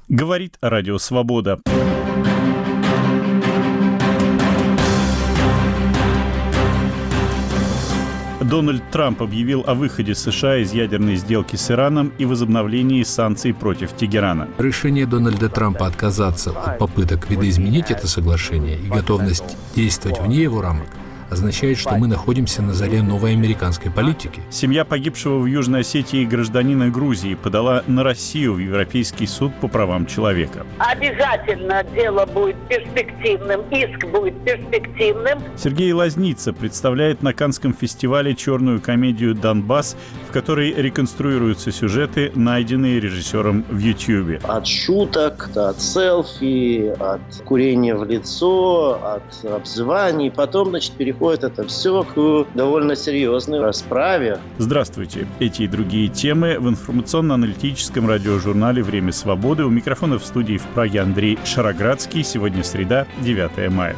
Говорит Радио Свобода. Дональд Трамп объявил о выходе США из ядерной сделки с Ираном и возобновлении санкций против Тегерана. Решение Дональда Трампа отказаться от попыток видоизменить это соглашение и готовность действовать вне его рамок означает, что мы находимся на заре новой американской политики. Семья погибшего в Южной Осетии гражданина Грузии подала на Россию в Европейский суд по правам человека. Обязательно дело будет перспективным, иск будет перспективным. Сергей Лазница представляет на Каннском фестивале черную комедию «Донбасс», в которой реконструируются сюжеты, найденные режиссером в Ютьюбе. От шуток, от селфи, от курения в лицо, от обзываний. Потом, переходит это все к довольно серьезной расправе. Здравствуйте. Эти и другие темы в информационно-аналитическом радиожурнале «Время свободы». У микрофона в студии в Праге Андрей Шароградский. Сегодня среда, 9 мая.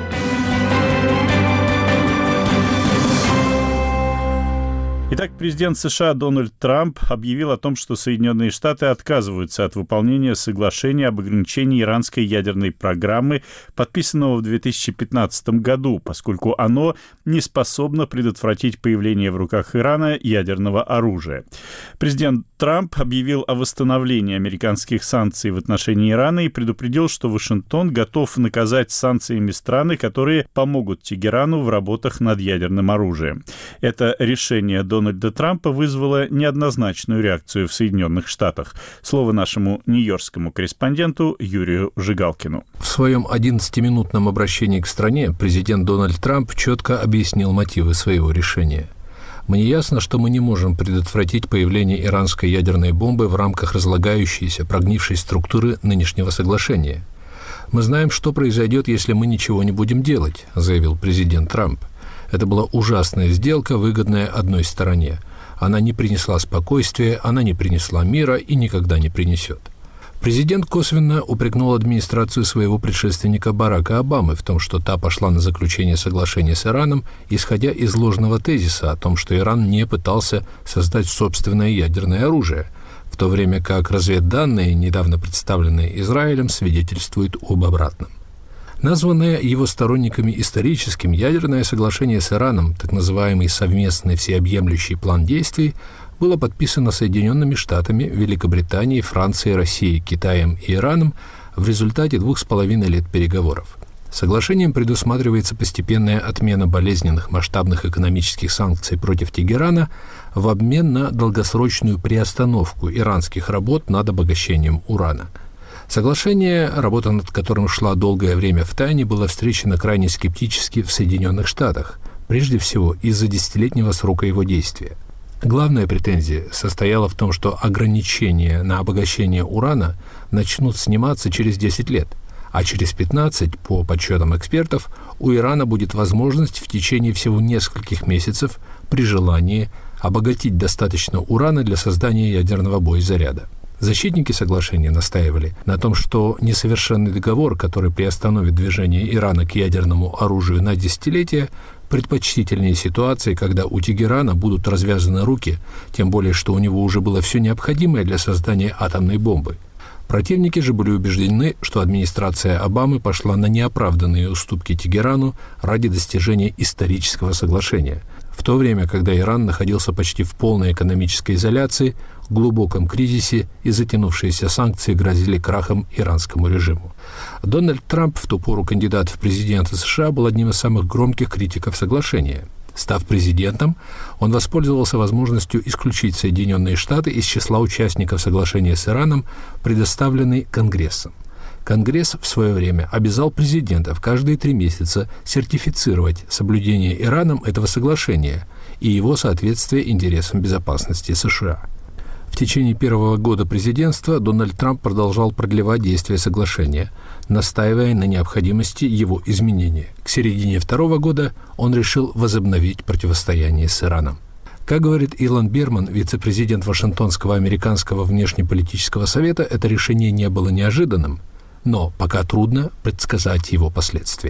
Итак, президент США Дональд Трамп объявил о том, что Соединенные Штаты отказываются от выполнения соглашения об ограничении иранской ядерной программы, подписанного в 2015 году, поскольку оно не способно предотвратить появление в руках Ирана ядерного оружия. Президент Трамп объявил о восстановлении американских санкций в отношении Ирана и предупредил, что Вашингтон готов наказать санкциями страны, которые помогут Тегерану в работах над ядерным оружием. Это решение Дональда Трампа вызвало неоднозначную реакцию в Соединенных Штатах. Слово нашему нью-йоркскому корреспонденту Юрию Жигалкину. В своем 11-минутном обращении к стране президент Дональд Трамп четко объяснил мотивы своего решения. «Мне ясно, что мы не можем предотвратить появление иранской ядерной бомбы в рамках разлагающейся, прогнившей структуры нынешнего соглашения. Мы знаем, что произойдет, если мы ничего не будем делать», — заявил президент Трамп. Это была ужасная сделка, выгодная одной стороне. Она не принесла спокойствия, она не принесла мира и никогда не принесет. Президент косвенно упрекнул администрацию своего предшественника Барака Обамы в том, что та пошла на заключение соглашения с Ираном, исходя из ложного тезиса о том, что Иран не пытался создать собственное ядерное оружие, в то время как разведданные, недавно представленные Израилем, свидетельствуют об обратном. Названное его сторонниками историческим ядерное соглашение с Ираном, так называемый совместный всеобъемлющий план действий, было подписано Соединенными Штатами, Великобританией, Францией, Россией, Китаем и Ираном в результате 2,5 лет переговоров. Соглашением предусматривается постепенная отмена болезненных масштабных экономических санкций против Тегерана в обмен на долгосрочную приостановку иранских работ над обогащением урана. Соглашение, работа над которым шла долгое время в тайне, было встречено крайне скептически в Соединенных Штатах, прежде всего из-за десятилетнего срока его действия. Главная претензия состояла в том, что ограничения на обогащение урана начнут сниматься через 10 лет, а через 15, по подсчетам экспертов, у Ирана будет возможность в течение всего нескольких месяцев при желании обогатить достаточно урана для создания ядерного боезаряда. Защитники соглашения настаивали на том, что несовершенный договор, который приостановит движение Ирана к ядерному оружию на десятилетия, предпочтительнее ситуации, когда у Тегерана будут развязаны руки, тем более, что у него уже было все необходимое для создания атомной бомбы. Противники же были убеждены, что администрация Обамы пошла на неоправданные уступки Тегерану ради достижения исторического соглашения, в то время, когда Иран находился почти в полной экономической изоляции, глубоком кризисе и затянувшиеся санкции грозили крахом иранскому режиму. Дональд Трамп, в ту пору кандидат в президенты США, был одним из самых громких критиков соглашения. Став президентом, он воспользовался возможностью исключить Соединенные Штаты из числа участников соглашения с Ираном, предоставленной Конгрессом. Конгресс в свое время обязал президента в каждые 3 месяца сертифицировать соблюдение Ираном этого соглашения и его соответствие интересам безопасности США. В течение первого года президентства Дональд Трамп продолжал продлевать действие соглашения, настаивая на необходимости его изменения. К середине второго года он решил возобновить противостояние с Ираном. Как говорит Илон Берман, вице-президент Вашингтонского американского внешнеполитического совета, это решение не было неожиданным, но пока трудно предсказать его последствия.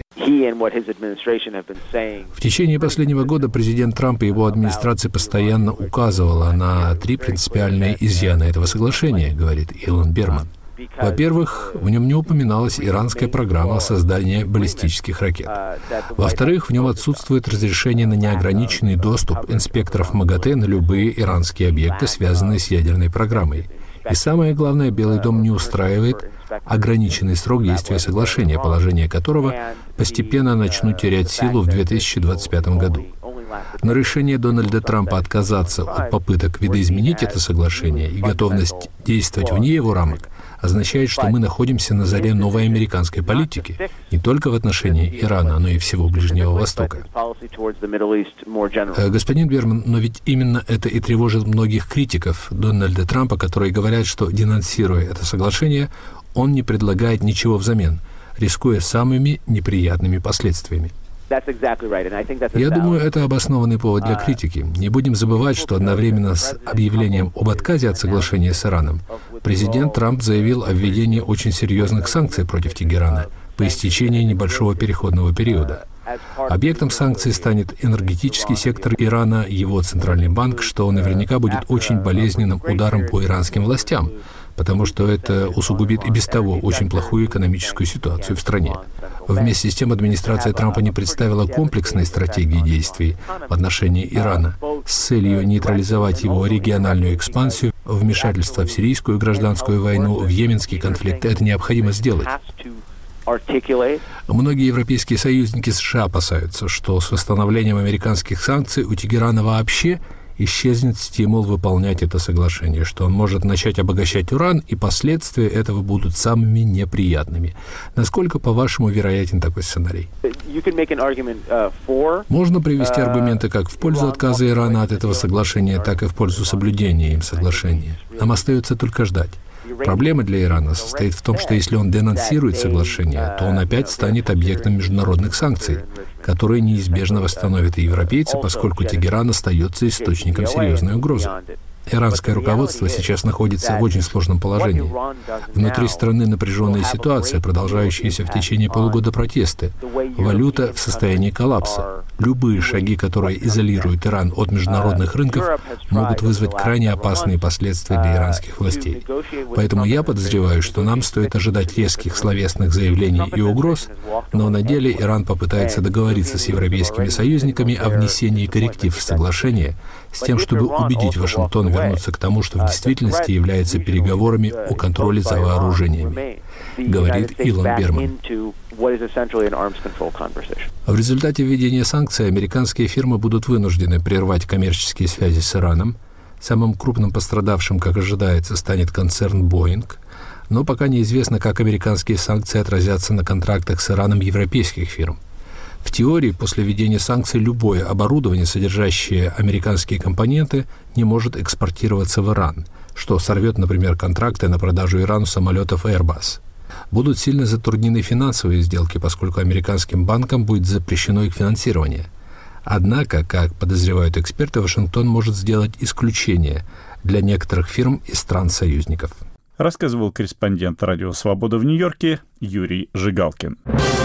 В течение последнего года президент Трамп и его администрация постоянно указывала на 3 принципиальные изъяна этого соглашения, говорит Илон Берман. Во-первых, в нем не упоминалась иранская программа создания баллистических ракет. Во-вторых, в нем отсутствует разрешение на неограниченный доступ инспекторов МАГАТЭ на любые иранские объекты, связанные с ядерной программой. И самое главное, Белый дом не устраивает ограниченный срок действия соглашения, положения которого постепенно начнут терять силу в 2025 году. Но решение Дональда Трампа отказаться от попыток видоизменить это соглашение и готовность действовать вне его рамок означает, что мы находимся на заре новой американской политики, не только в отношении Ирана, но и всего Ближнего Востока. Господин Берман, но ведь именно это и тревожит многих критиков Дональда Трампа, которые говорят, что, денонсируя это соглашение, он не предлагает ничего взамен, рискуя самыми неприятными последствиями. Я думаю, это обоснованный повод для критики. Не будем забывать, что одновременно с объявлением об отказе от соглашения с Ираном президент Трамп заявил о введении очень серьезных санкций против Тегерана по истечении небольшого переходного периода. Объектом санкций станет энергетический сектор Ирана, его центральный банк, что наверняка будет очень болезненным ударом по иранским властям, потому что это усугубит и без того очень плохую экономическую ситуацию в стране. Вместе с тем, администрация Трампа не представила комплексной стратегии действий в отношении Ирана с целью нейтрализовать его региональную экспансию, вмешательство в сирийскую гражданскую войну, в йеменский конфликт. Это необходимо сделать. Многие европейские союзники США опасаются, что с восстановлением американских санкций у Тегерана вообще исчезнет стимул выполнять это соглашение, что он может начать обогащать уран, и последствия этого будут самыми неприятными. Насколько, по-вашему, вероятен такой сценарий? Можно привести аргументы как в пользу отказа Ирана от этого соглашения, так и в пользу соблюдения им соглашения. Нам остается только ждать. Проблема для Ирана состоит в том, что если он денонсирует соглашение, то он опять станет объектом международных санкций, которые неизбежно восстановят и европейцы, поскольку Тегеран остается источником серьезной угрозы. Иранское руководство сейчас находится в очень сложном положении. Внутри страны напряженная ситуация, продолжающаяся в течение полугода протесты. Валюта в состоянии коллапса. Любые шаги, которые изолируют Иран от международных рынков, могут вызвать крайне опасные последствия для иранских властей. Поэтому я подозреваю, что нам стоит ожидать резких словесных заявлений и угроз, но на деле Иран попытается договориться с европейскими союзниками о внесении корректив в соглашение с тем, чтобы убедить Вашингтон вернуться к тому, что в действительности является переговорами о контроле за вооружениями, говорит Илон Берман. В результате введения санкций американские фирмы будут вынуждены прервать коммерческие связи с Ираном. Самым крупным пострадавшим, как ожидается, станет концерн Boeing, но пока неизвестно, как американские санкции отразятся на контрактах с Ираном европейских фирм. В теории, после введения санкций любое оборудование, содержащее американские компоненты, не может экспортироваться в Иран, что сорвет, например, контракты на продажу Ирану самолетов Airbus. Будут сильно затруднены финансовые сделки, поскольку американским банкам будет запрещено их финансирование. Однако, как подозревают эксперты, Вашингтон может сделать исключение для некоторых фирм и стран-союзников. Рассказывал корреспондент «Радио Свобода» в Нью-Йорке Юрий Жигалкин.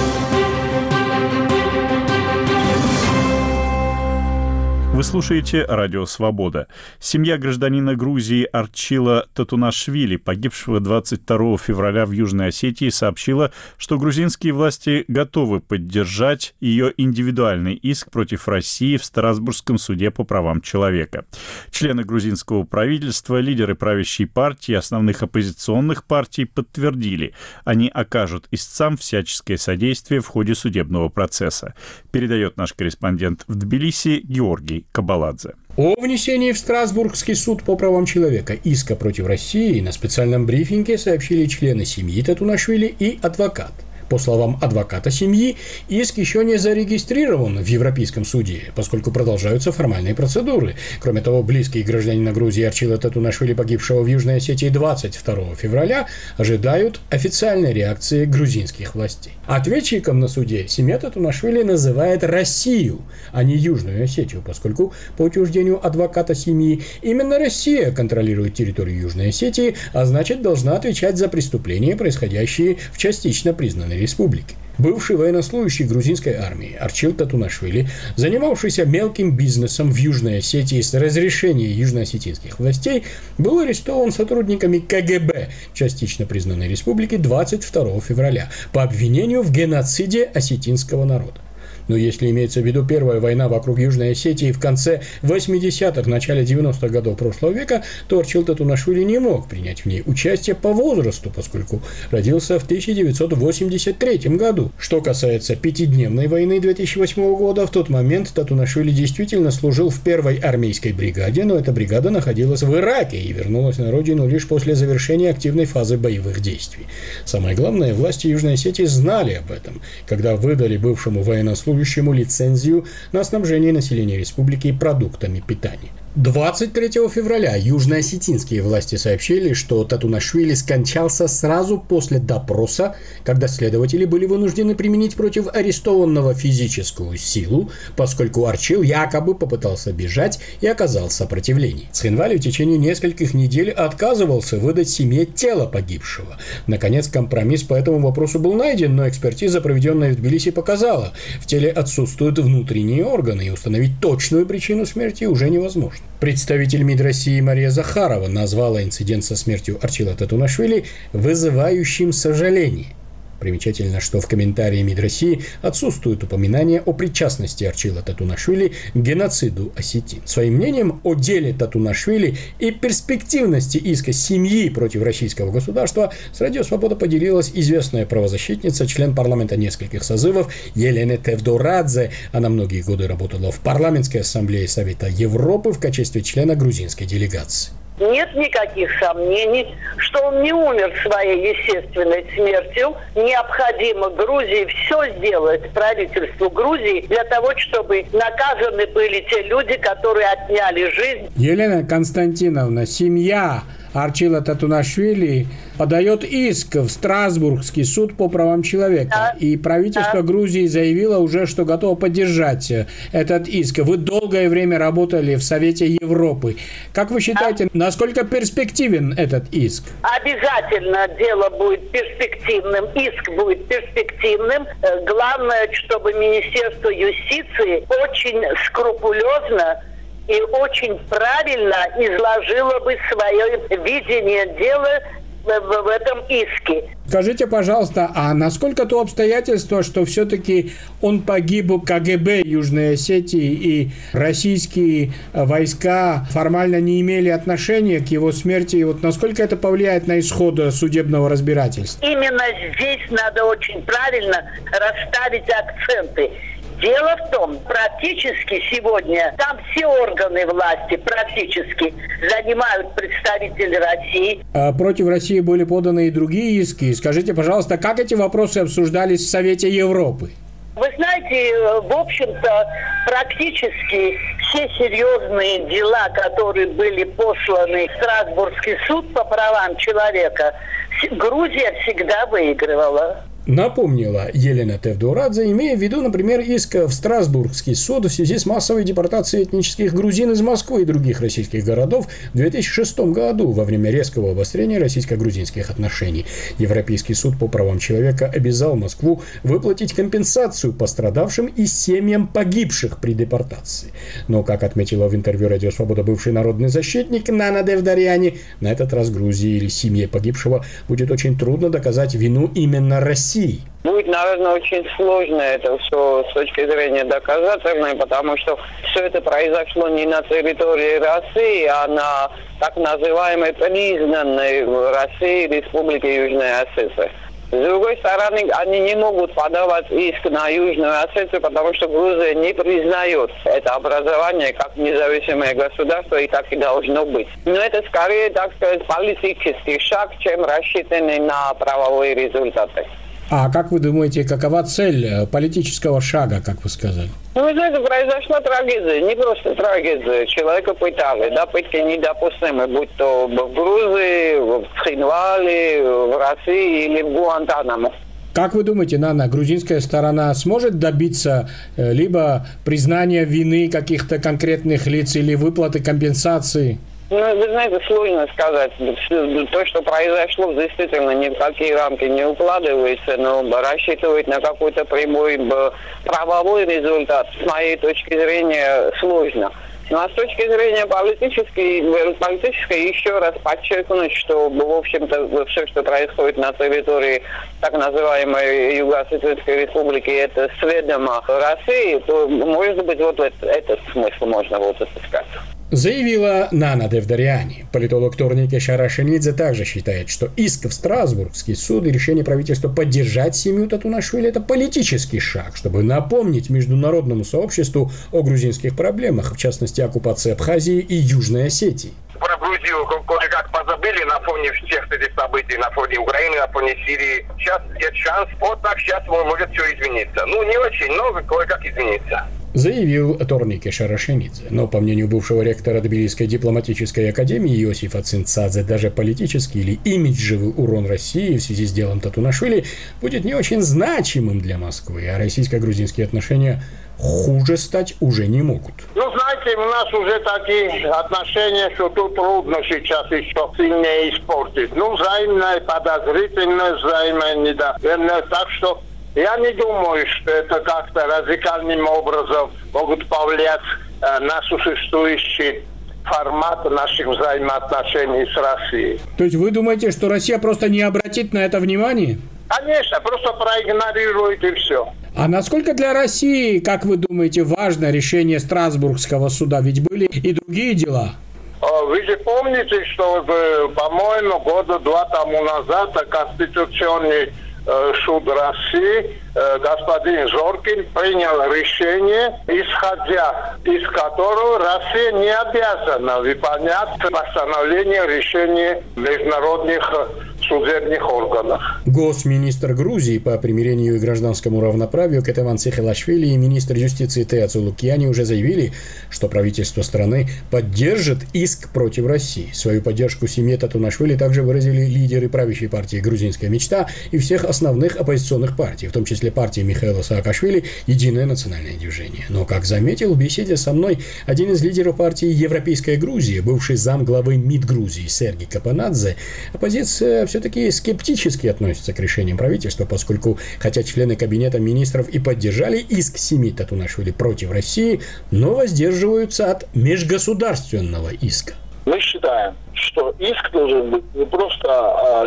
Вы слушаете «Радио Свобода». Семья гражданина Грузии Арчила Татунашвили, погибшего 22 февраля в Южной Осетии, сообщила, что грузинские власти готовы поддержать ее индивидуальный иск против России в Страсбургском суде по правам человека. Члены грузинского правительства, лидеры правящей партии и основных оппозиционных партий подтвердили, они окажут истцам всяческое содействие в ходе судебного процесса, передает наш корреспондент в Тбилиси Георгий Кабаладзе. О внесении в Страсбургский суд по правам человека иска против России на специальном брифинге сообщили члены семьи Татунашвили и адвокат. По словам адвоката семьи, иск еще не зарегистрирован в Европейском суде, поскольку продолжаются формальные процедуры. Кроме того, близкие гражданина Грузии Арчила Татунашвили, погибшего в Южной Осетии 22 февраля, ожидают официальной реакции грузинских властей. Ответчиком на суде семья Татунашвили называет Россию, а не Южную Осетию, поскольку, по утверждению адвоката семьи, именно Россия контролирует территорию Южной Осетии, а значит, должна отвечать за преступления, происходящие в частично признанной республике. Бывший военнослужащий грузинской армии Арчил Татунашвили, занимавшийся мелким бизнесом в Южной Осетии с разрешения южноосетинских властей, был арестован сотрудниками КГБ частично признанной республики 22 февраля по обвинению в геноциде осетинского народа. Но если имеется в виду первая война вокруг Южной Осетии в конце 80-х, начале 90-х годов прошлого века, то Арчил Татунашвили не мог принять в ней участие по возрасту, поскольку родился в 1983 году. Что касается пятидневной войны 2008 года, в тот момент Татунашвили действительно служил в первой армейской бригаде, но эта бригада находилась в Ираке и вернулась на родину лишь после завершения активной фазы боевых действий. Самое главное, власти Южной Осетии знали об этом, когда выдали бывшему военнослужащему лицензию на снабжение населения республики продуктами питания. 23 февраля южноосетинские власти сообщили, что Татунашвили скончался сразу после допроса, когда следователи были вынуждены применить против арестованного физическую силу, поскольку Арчил якобы попытался бежать и оказал сопротивление. Цхинвали в течение нескольких недель отказывался выдать семье тело погибшего. Наконец, компромисс по этому вопросу был найден, но экспертиза, проведенная в Тбилиси, показала, в теле отсутствуют внутренние органы, и установить точную причину смерти уже невозможно. Представитель МИД России Мария Захарова назвала инцидент со смертью Арчила Татунашвили вызывающим сожаление. Примечательно, что в комментарии МИД России отсутствует упоминание о причастности Арчила Татунашвили к геноциду осетин. Своим мнением о деле Татунашвили и перспективности иска семьи против российского государства с «Радио Свобода» поделилась известная правозащитница, член парламента нескольких созывов Елена Тевдорадзе. Она многие годы работала в парламентской ассамблее Совета Европы в качестве члена грузинской делегации. Нет никаких сомнений, что он не умер своей естественной смертью. Необходимо Грузии все сделать, правительству Грузии, для того, чтобы наказаны были те люди, которые отняли жизнь. Елена Константиновна, семья Арчила Татунашвили подает иск в Страсбургский суд по правам человека. Да. И правительство Грузии заявило уже, что готово поддержать этот иск. Вы долгое время работали в Совете Европы. Как вы считаете, насколько перспективен этот иск? Обязательно дело будет перспективным, иск будет перспективным. Главное, чтобы Министерство юстиции очень скрупулезно и очень правильно изложила бы свое видение дела в этом иске. Скажите, пожалуйста, а насколько то обстоятельство, что все-таки он погиб в КГБ Южной Осетии и российские войска формально не имели отношения к его смерти, и вот насколько это повлияет на исход судебного разбирательства? Именно здесь надо очень правильно расставить акценты. Дело в том, практически сегодня там все органы власти практически занимают представители России. Против России были поданы и другие иски. Скажите, пожалуйста, как эти вопросы обсуждались в Совете Европы? Вы знаете, в общем-то, практически все серьезные дела, которые были посланы в Страсбургский суд по правам человека, Грузия всегда выигрывала. Напомнила Елена Тевдорадзе, имея в виду, например, иск в Страсбургский суд в связи с массовой депортацией этнических грузин из Москвы и других российских городов в 2006 году во время резкого обострения российско-грузинских отношений. Европейский суд по правам человека обязал Москву выплатить компенсацию пострадавшим и семьям погибших при депортации. Но, как отметила в интервью «Радио Свобода» бывший народный защитник Нана Девдаряни, на этот раз Грузии или семье погибшего будет очень трудно доказать вину именно России. Будет, наверное, очень сложно это все с точки зрения доказательной, потому что все это произошло не на территории России, а на так называемой признанной в России Республике Южная Осетия. С другой стороны, они не могут подавать иск на Южную Осетию, потому что Грузия не признает это образование как независимое государство, и так и должно быть. Но это скорее, так сказать, политический шаг, чем рассчитанный на правовые результаты. А как вы думаете, какова цель политического шага, как вы сказали? Вы знаете, произошла трагедия, не просто трагедия. Человека пытали, да, пытки недопустимы, будь то в Грузии, в Цхинвали, в России или в Гуантанамо. Как вы думаете, Нана, грузинская сторона сможет добиться либо признания вины каких-то конкретных лиц или выплаты компенсации? Ну, вы знаете, сложно сказать. То, что произошло, действительно ни в какие рамки не укладывается, но рассчитывать на какой-то прямой правовой результат, с моей точки зрения, сложно. Ну а с точки зрения политической, еще раз подчеркнуть, что, в общем-то, все, что происходит на территории так называемой Юго-Осетинской республики, это с ведома России, то, может быть, вот этот смысл можно вот отыскать. Заявила Нана Девдаряни. Политолог Торнике Шарашенидзе также считает, что иск в Страсбургский суд и решение правительства поддержать семью Татунашвили – это политический шаг, чтобы напомнить международному сообществу о грузинских проблемах, в частности, оккупации Абхазии и Южной Осетии. Про Грузию кое-как позабыли на фоне всех этих событий, на фоне Украины, на фоне Сирии. Сейчас есть шанс, вот так сейчас может все измениться. Ну, не очень, но кое-как изменится. Заявил Торнике Шарашенидзе. Но, по мнению бывшего ректора Тбилисской дипломатической академии Иосифа Цинцадзе, даже политический или имиджевый урон России в связи с делом Татунашвили будет не очень значимым для Москвы, а российско-грузинские отношения хуже стать уже не могут. Ну, знаете, у нас уже такие отношения, что тут трудно сейчас еще сильнее испортить. Ну, взаимная подозрительность, взаимная недоверие. Так что я не думаю, что это как-то радикальным образом могут повлиять на существующий формат наших взаимоотношений с Россией. То есть вы думаете, что Россия просто не обратит на это внимание? Конечно, просто проигнорирует и все. А насколько для России, как вы думаете, важно решение Страсбургского суда? Ведь были и другие дела. Вы же помните, что, по-моему, года 2 тому назад Конституционный суд России, господин Зоркин, принял решение, исходя из которого Россия не обязана выполнять постановление решения международных судебных органов. Госминистр Грузии по примирению и гражданскому равноправию Кетеван Цихелашвили и министр юстиции Теацу Лукьяни уже заявили, что правительство страны поддержит иск против России. Свою поддержку семье Татунашвили также выразили лидеры правящей партии «Грузинская мечта» и всех основных оппозиционных партий, в том числе партии Михаила Саакашвили «Единое национальное движение». Но, как заметил в беседе со мной один из лидеров партии «Европейская Грузия», бывший замглавы МИД Грузии Сергей Капанадзе, оппозиция все-таки скептически относится к решениям правительства, поскольку, хотя члены Кабинета министров и поддержали иск семьи Татунашвили против России, но воздерживаются от межгосударственного иска. Мы считаем, что иск должен быть не просто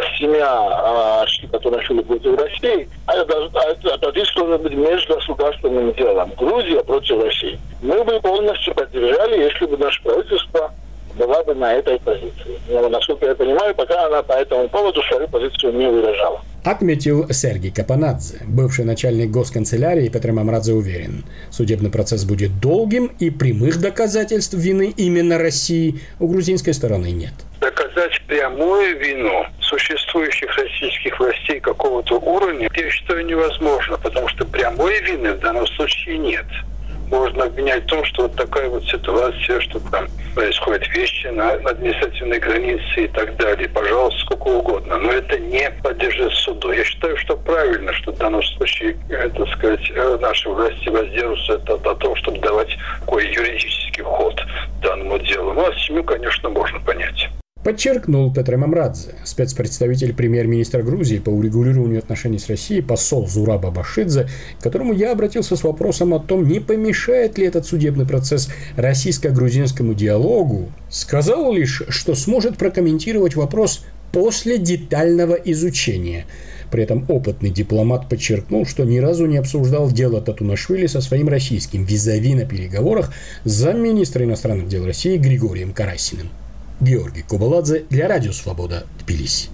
семья Татунашвили против России, а этот иск должен быть межгосударственным делом. Грузия против России. Мы бы полностью поддержали, если бы наше правительство была бы на этой позиции. Но, насколько я понимаю, пока она по этому поводу свою позицию не выражала. Отметил Сергей Капанадзе. Бывший начальник госканцелярии Петр Мамрадзе уверен, судебный процесс будет долгим и прямых доказательств вины именно России у грузинской стороны нет. Доказать прямую вину существующих российских властей какого-то уровня, я считаю, невозможно, потому что прямой вины в данном случае нет. Можно обвинять в том, что вот такая вот ситуация, что там происходят вещи на административной границе и так далее. Пожалуйста, сколько угодно. Но это не подлежит суду. Я считаю, что правильно, что в данном случае, так сказать, наши власти воздерживаются от того, чтобы давать такой юридический ход данному делу. Ну, а семью, конечно, можно понять. Подчеркнул Петр Мамрадзе, спецпредставитель премьер-министра Грузии по урегулированию отношений с Россией, посол Зураба Башидзе, к которому я обратился с вопросом о том, не помешает ли этот судебный процесс российско-грузинскому диалогу, сказал лишь, что сможет прокомментировать вопрос после детального изучения. При этом опытный дипломат подчеркнул, что ни разу не обсуждал дело Татунашвили со своим российским визави на переговорах с замминистра иностранных дел России Григорием Карасиным. Георгий Кубаладзе для Радио Свобода, Тбилиси.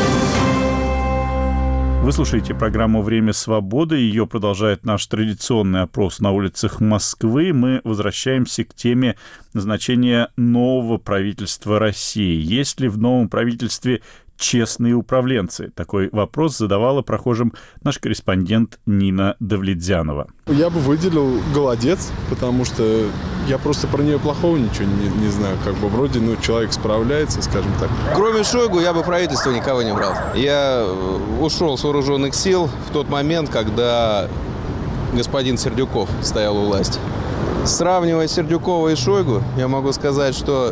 Вы слушаете программу «Время свободы». Ее продолжает наш традиционный опрос на улицах Москвы. Мы возвращаемся к теме назначения нового правительства России. Есть ли в новом правительстве честные управленцы? Такой вопрос задавала прохожим наш корреспондент Нина Давлетзянова. Я бы выделил Голодец, потому что я просто про нее плохого ничего не знаю. Как бы вроде, человек справляется, скажем так. Кроме Шойгу я бы правительство никого не брал. Я ушел с вооруженных сил в тот момент, когда господин Сердюков стоял у власти. Сравнивая Сердюкова и Шойгу, я могу сказать, что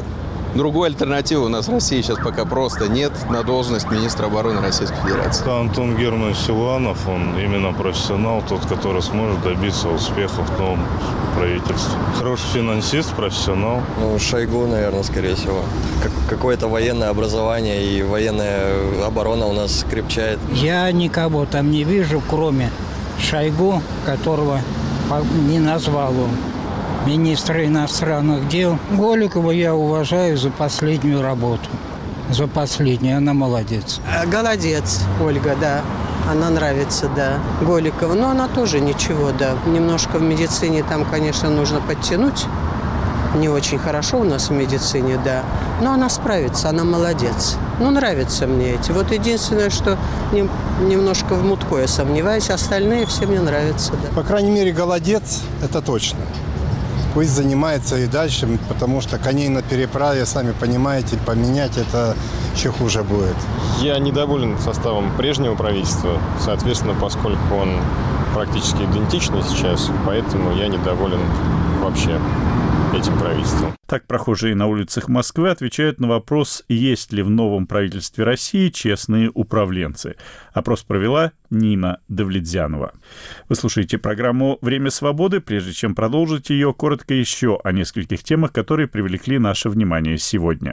Другой альтернативы у нас в России сейчас пока просто нет на должность министра обороны Российской Федерации. Антон Германович Силуанов, он именно профессионал, тот, который сможет добиться успеха в новом правительстве. Хороший финансист, профессионал. Шойгу, наверное, скорее всего. Какое-то военное образование и военная оборона у нас крепчает. Я никого там не вижу, кроме Шойгу, которого не назвал он. Министра иностранных дел. Голикову я уважаю за последнюю работу. За последнюю. Она молодец. Голодец, Ольга, да. Она нравится, да. Голикова. Но она тоже ничего, да. Немножко в медицине там, конечно, нужно подтянуть. Не очень хорошо у нас в медицине, да. Но она справится, она молодец. Нравятся мне эти. Вот единственное, что немножко в Мутко я сомневаюсь. Остальные все мне нравятся, да. По крайней мере, голодец, это точно. Пусть занимается и дальше, потому что коней на переправе, сами понимаете, поменять это еще хуже будет. Я недоволен составом прежнего правительства, соответственно, поскольку он практически идентичный сейчас, поэтому я недоволен вообще этим правительством. Так прохожие на улицах Москвы отвечают на вопрос, есть ли в новом правительстве России честные управленцы. Опрос провела Нина Давлетзянова. Вы слушаете программу «Время свободы». Прежде чем продолжить ее, коротко еще о нескольких темах, которые привлекли наше внимание сегодня.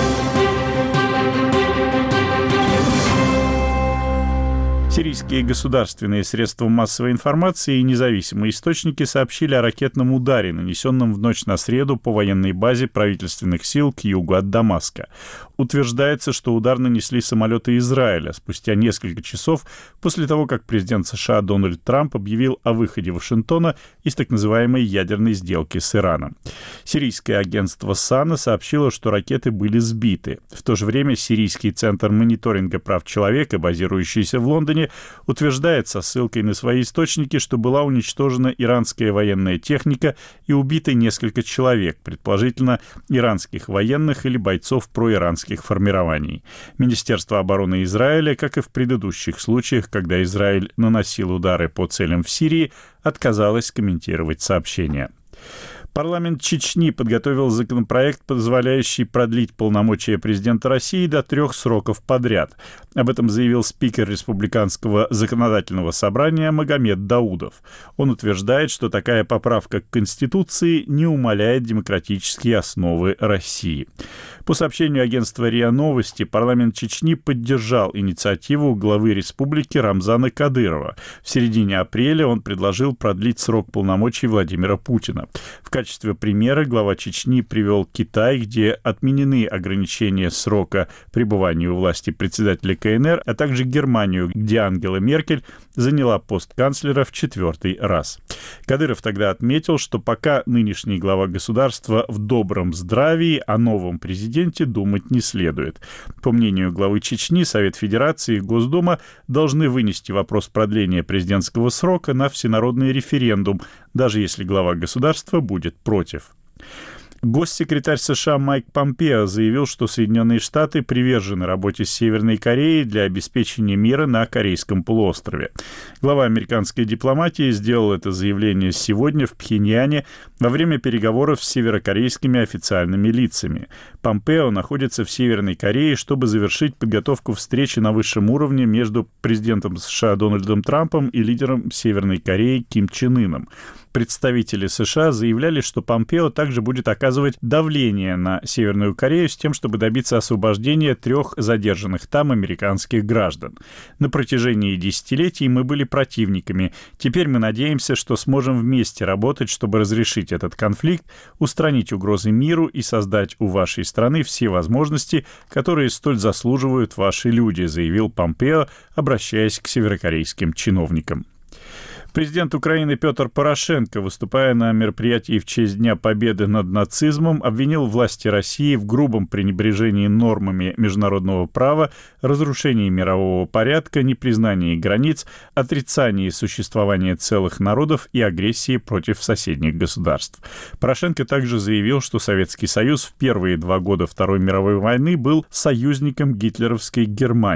Сирийские государственные средства массовой информации и независимые источники сообщили о ракетном ударе, нанесенном в ночь на среду по военной базе правительственных сил к югу от Дамаска. Утверждается, что удар нанесли самолеты Израиля спустя несколько часов после того, как президент США Дональд Трамп объявил о выходе Вашингтона из так называемой ядерной сделки с Ираном. Сирийское агентство САНА сообщило, что ракеты были сбиты. В то же время Сирийский центр мониторинга прав человека, базирующийся в Лондоне, утверждает со ссылкой на свои источники, что была уничтожена иранская военная техника и убиты несколько человек, предположительно иранских военных или бойцов проиранских формирований. Министерство обороны Израиля, как и в предыдущих случаях, когда Израиль наносил удары по целям в Сирии, отказалось комментировать сообщения. Парламент Чечни подготовил законопроект, позволяющий продлить полномочия президента России до 3 сроков подряд. Об этом заявил спикер Республиканского законодательного собрания Магомед Даудов. Он утверждает, что такая поправка к Конституции не умаляет демократические основы России. По сообщению агентства РИА Новости, парламент Чечни поддержал инициативу главы республики Рамзана Кадырова. В середине апреля он предложил продлить срок полномочий Владимира Путина. В качестве примера глава Чечни привел Китай, где отменены ограничения срока пребывания у власти председателя КНР, а также Германию, где Ангела Меркель заняла пост канцлера в 4-й раз. Кадыров тогда отметил, что пока нынешний глава государства в добром здравии, о новом президенте думать не следует. По мнению главы Чечни, Совет Федерации и Госдума должны вынести вопрос продления президентского срока на всенародный референдум, даже если глава государства будет против. Госсекретарь США Майк Помпео заявил, что Соединенные Штаты привержены работе с Северной Кореей для обеспечения мира на Корейском полуострове. Глава американской дипломатии сделал это заявление сегодня в Пхеньяне во время переговоров с северокорейскими официальными лицами. Помпео находится в Северной Корее, чтобы завершить подготовку встречи на высшем уровне между президентом США Дональдом Трампом и лидером Северной Кореи Ким Чен Ыном. Представители США заявляли, что Помпео также будет оказывать давление на Северную Корею с тем, чтобы добиться освобождения 3 задержанных там американских граждан. На протяжении десятилетий мы были противниками. Теперь мы надеемся, что сможем вместе работать, чтобы разрешить этот конфликт, устранить угрозы миру и создать у вашей страны все возможности, которые столь заслуживают ваши люди, заявил Помпео, обращаясь к северокорейским чиновникам. Президент Украины Петр Порошенко, выступая на мероприятии в честь Дня Победы над нацизмом, обвинил власти России в грубом пренебрежении нормами международного права, разрушении мирового порядка, непризнании границ, отрицании существования целых народов и агрессии против соседних государств. Порошенко также заявил, что Советский Союз в первые 2 года Второй мировой войны был союзником гитлеровской Германии.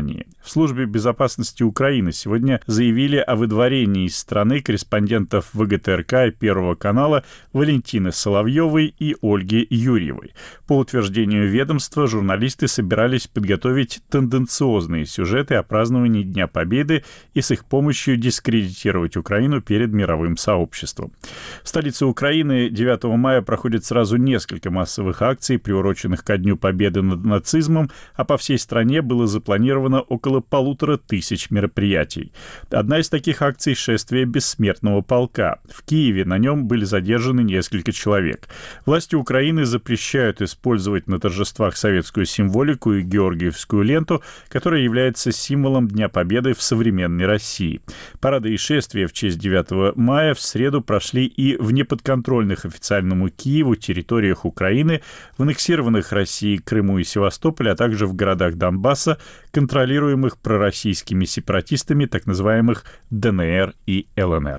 В службе безопасности Украины сегодня заявили о выдворении из страны корреспондентов ВГТРК и Первого канала Валентины Соловьевой и Ольги Юрьевой. По утверждению ведомства, журналисты собирались подготовить тенденциозные сюжеты о праздновании Дня Победы и с их помощью дискредитировать Украину перед мировым сообществом. В столице Украины 9 мая проходит сразу несколько массовых акций, приуроченных ко Дню Победы над нацизмом, а по всей стране было запланировано около 1500 мероприятий. Одна из таких акций — шествие Бессмертного полка. В Киеве на нем были задержаны несколько человек. Власти Украины запрещают использовать на торжествах советскую символику и георгиевскую ленту, которая является символом Дня Победы в современной России. Парады и шествия в честь 9 мая в среду прошли и в неподконтрольных официальному Киеву территориях Украины, в аннексированных Россией Крыму и Севастополе, а также в городах Донбасса, контролируемых пророссийскими сепаратистами, так называемых ДНР и ЛНР.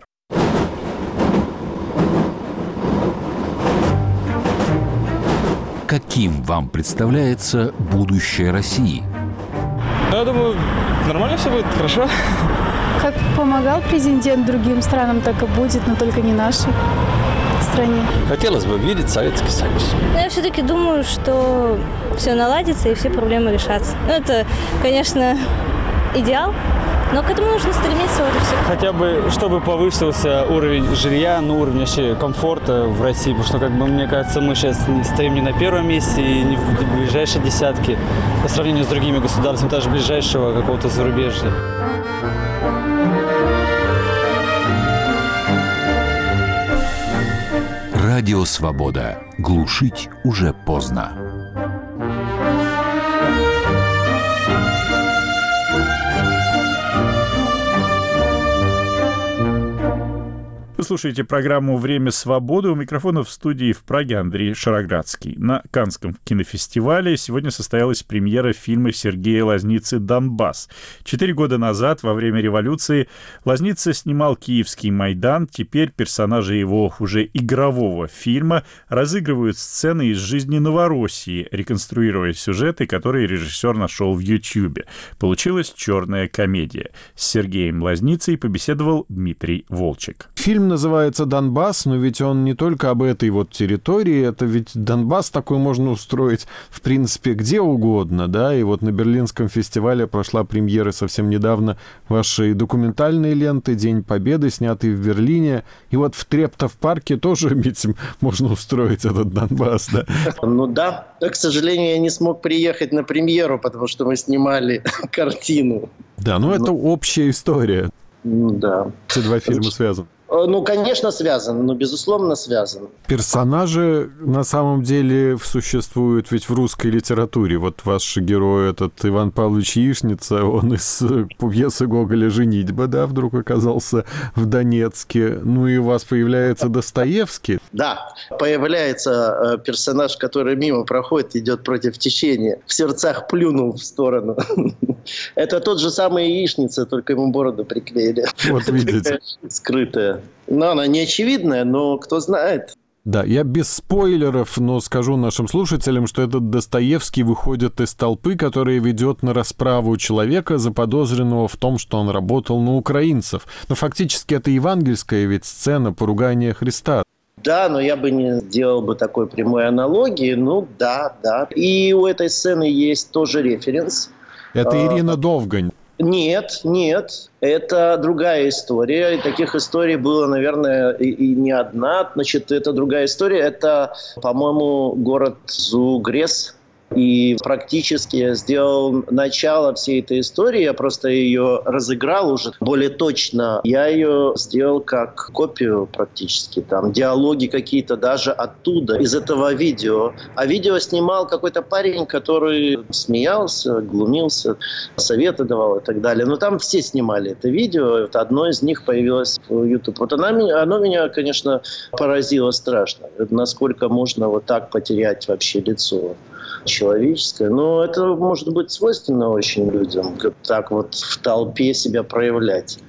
Каким вам представляется будущее России? Я думаю, нормально все будет, хорошо. Как помогал президент другим странам, так и будет, но только не нашей стране. Хотелось бы видеть Советский Союз. Но я все-таки думаю, что все наладится и все проблемы решатся. Ну, это, конечно, идеал, но к этому нужно стремиться вот и все. Хотя бы, чтобы повысился уровень жилья, уровень вообще комфорта в России, потому что, мне кажется, мы сейчас стоим не на первом месте и не в ближайшей десятке по сравнению с другими государствами, даже ближайшего какого-то зарубежья. Радио «Свобода». Глушить уже поздно. Вы слушаете программу «Время свободы». У микрофона в студии в Праге Андрей Шароградский. На Каннском кинофестивале сегодня состоялась премьера фильма Сергея Лазницы «Донбасс». 4 года назад, во время революции, Лазница снимал киевский Майдан. Теперь персонажи его уже игрового фильма разыгрывают сцены из жизни Новороссии, реконструируя сюжеты, которые режиссер нашел в Ютьюбе. Получилась черная комедия. С Сергеем Лазницей побеседовал Дмитрий Волчек. Фильм называется «Донбасс», но ведь он не только об этой вот территории, это ведь Донбасс такой можно устроить, в принципе, где угодно, да, и вот на Берлинском фестивале прошла премьера совсем недавно вашей документальной ленты «День Победы», снятый в Берлине, и вот в Трептов-парке тоже ведь можно устроить этот Донбасс, да? Ну да, но, к сожалению, я не смог приехать на премьеру, потому что мы снимали картину. Да, ну это общая история. Ну да. Эти два фильма связаны. Ну, конечно, связан, но, безусловно, связан. Персонажи, на самом деле, существуют ведь в русской литературе. Вот ваш герой, этот Иван Павлович Яичница, он из пьесы Гоголя «Женитьба», да, вдруг оказался в Донецке. Ну и у вас появляется Достоевский. Да, появляется персонаж, который мимо проходит, идет против течения, в сердцах плюнул в сторону. Это тот же самый Яичница, только ему бороду приклеили. Вот видите. Скрытая. Но она не очевидная, но кто знает. Да, я без спойлеров, но скажу нашим слушателям, что этот Достоевский выходит из толпы, которая ведет на расправу человека, заподозренного в том, что он работал на украинцев. Но фактически это евангельская ведь сцена поругания Христа. Да, но я бы не сделал бы такой прямой аналогии. Ну да. И у этой сцены есть тоже референс. Это Ирина Довгань. Нет, это другая история, и таких историй было, наверное, и не одна. Значит, это другая история, это, по-моему, город Зугрес. И практически я сделал начало всей этой истории, я просто ее разыграл уже более точно. Я ее сделал как копию практически, там диалоги какие-то даже оттуда, из этого видео. А видео снимал какой-то парень, который смеялся, глумился, советы давал и так далее. Но там все снимали это видео, одно из них появилось в YouTube. Вот оно меня, конечно, поразило страшно, насколько можно вот так потерять вообще лицо человеческое. Но это может быть свойственно очень людям, так вот в толпе себя проявлять.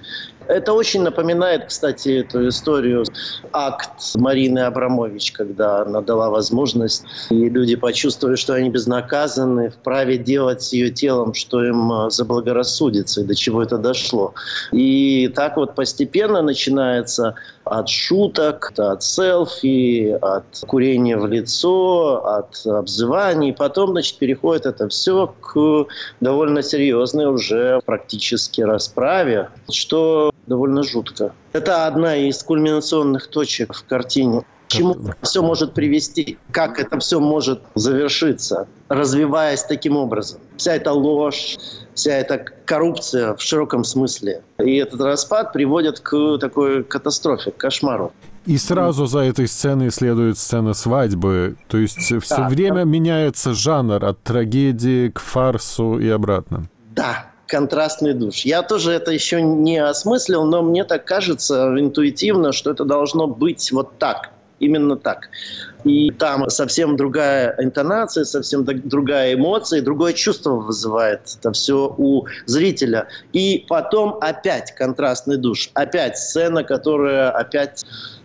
Это очень напоминает, кстати, эту историю, акт Марины Абрамович, когда она дала возможность, и люди почувствовали, что они безнаказаны, вправе делать с ее телом, что им заблагорассудится, и до чего это дошло. И так вот постепенно начинается от шуток, от селфи, от курения в лицо, от обзываний. Потом, значит, переходит это все к довольно серьезной уже практически расправе, что довольно жутко. Это одна из кульминационных точек в картине. К чему все может привести, как это все может завершиться, развиваясь таким образом. Вся эта ложь, вся эта коррупция в широком смысле. И этот распад приводит к такой катастрофе, к кошмару. И сразу за этой сценой следует сцена свадьбы. То есть все время меняется жанр от трагедии к фарсу и обратно. Да. Контрастный душ. Я тоже это еще не осмыслил, но мне так кажется интуитивно, что это должно быть вот так. Именно так. И там совсем другая интонация, совсем другая эмоция, другое чувство вызывает это все у зрителя. И потом опять контрастный душ. Опять сцена, которая опять...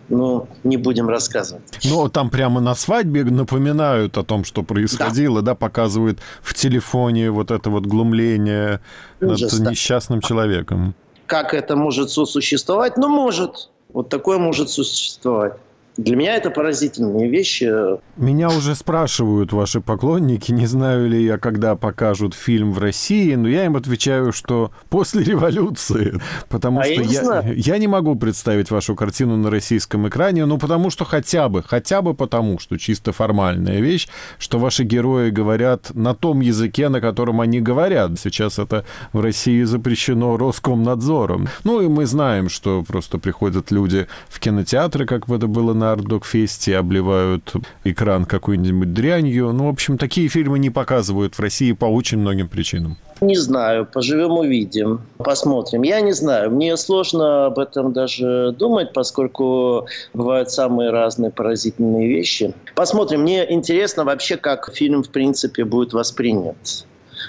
не будем рассказывать. Но там прямо на свадьбе напоминают о том, что происходило, да, показывают в телефоне вот это вот глумление над несчастным человеком. Как это может сосуществовать? Может. Вот такое может существовать. Для меня это поразительные вещи. Меня уже спрашивают ваши поклонники, не знаю ли я, когда покажут фильм в России, но я им отвечаю, что после революции, потому что я не могу представить вашу картину на российском экране, потому что хотя бы потому, что чисто формальная вещь, что ваши герои говорят на том языке, на котором они говорят. Сейчас это в России запрещено Роскомнадзором. И мы знаем, что просто приходят люди в кинотеатры, как это было на Артдокфесте, обливают экран какой-нибудь дрянью. В общем, такие фильмы не показывают в России по очень многим причинам. Не знаю, поживем увидим, посмотрим. Я не знаю, мне сложно об этом даже думать, поскольку бывают самые разные поразительные вещи. Посмотрим, мне интересно вообще, как фильм в принципе будет воспринят.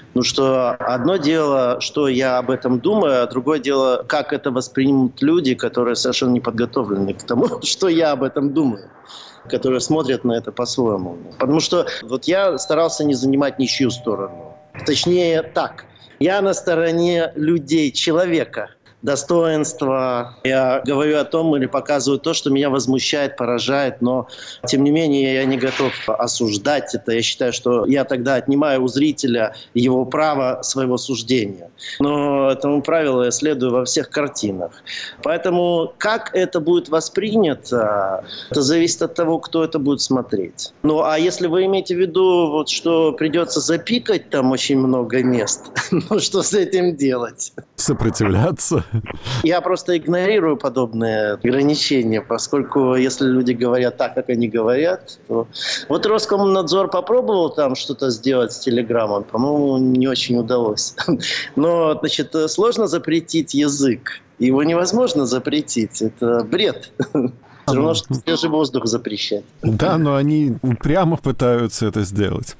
Что одно дело, что я об этом думаю, а другое дело, как это воспримут люди, которые совершенно не подготовлены к тому, что я об этом думаю, которые смотрят на это по-своему. Потому что я старался не занимать ничью сторону. Точнее так, я на стороне людей, человека, достоинства. Я говорю о том или показываю то, что меня возмущает, поражает, но тем не менее я не готов осуждать это. Я считаю, что я тогда отнимаю у зрителя его право своего суждения. Но этому правилу я следую во всех картинах. Поэтому как это будет воспринято, это зависит от того, кто это будет смотреть. А если вы имеете в виду, что придется запикать там очень много мест, что с этим делать? Сопротивляться? Я просто игнорирую подобные ограничения, поскольку если люди говорят так, как они говорят, то... Роскомнадзор попробовал там что-то сделать с Телеграмом, по-моему, не очень удалось. Но, сложно запретить язык. Его невозможно запретить. Это бред. Все равно, что свежий воздух запрещать. Да, но они упрямо пытаются это сделать.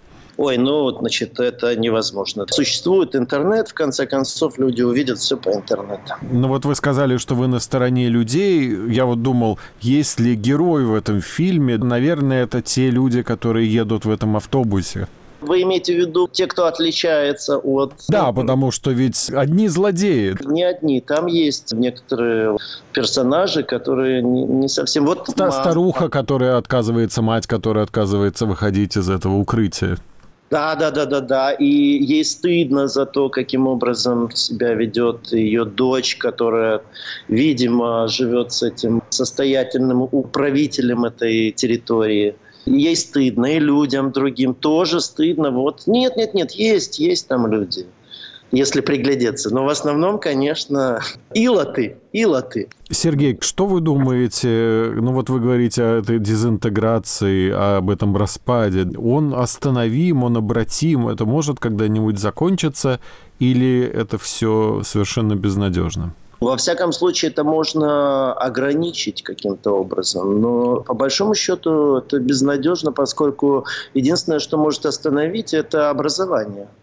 Это невозможно. Существует интернет, в конце концов, люди увидят все по интернету. Вы сказали, что вы на стороне людей. Я думал, есть ли герой в этом фильме? Наверное, это те люди, которые едут в этом автобусе. Вы имеете в виду те, кто отличается от... Да, потому что ведь одни злодеи. Не одни. Там есть некоторые персонажи, которые не совсем... Старуха, которая отказывается, мать, которая отказывается выходить из этого укрытия. Да. И ей стыдно за то, каким образом себя ведет ее дочь, которая, видимо, живет с этим состоятельным управителем этой территории. Ей стыдно, и людям другим тоже стыдно. Нет, есть там люди, если приглядеться. Но в основном, конечно, илоты. Сергей, что вы думаете, вы говорите о этой дезинтеграции, об этом распаде. Он остановим, он обратим, это может когда-нибудь закончиться, или это все совершенно безнадежно? Во всяком случае, это можно ограничить каким-то образом. Но по большому счету это безнадежно, поскольку единственное, что может остановить, это образование.